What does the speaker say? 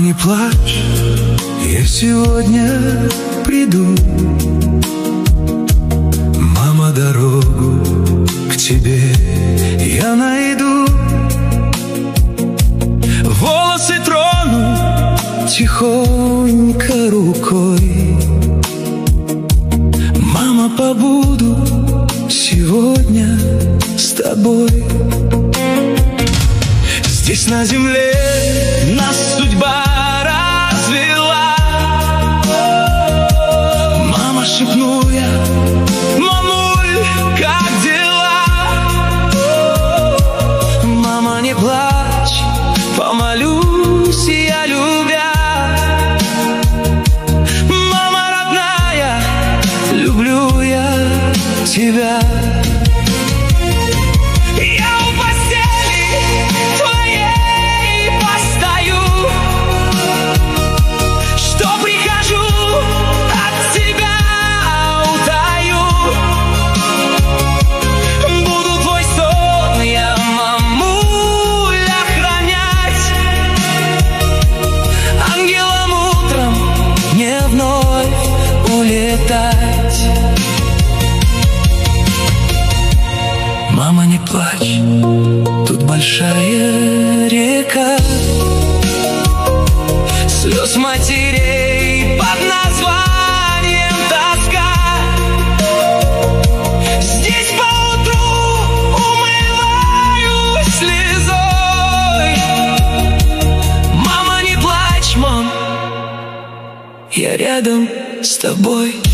не плачь, я сегодня приду. Мама, дорогу к тебе я найду. Волосы трону тихонько рукой. Мама, побуду сегодня с тобой. Здесь на земле нас судьба развела. Мама, шепну я, мамуль, как дела? Мама, не плачь, помолюсь я, любя. Мама родная, люблю я тебя. Мама, не плачь, тут большая река слез матерей под названием тоска. Здесь поутру умываюсь слезой. Мама, не плачь, мам, я рядом с тобой.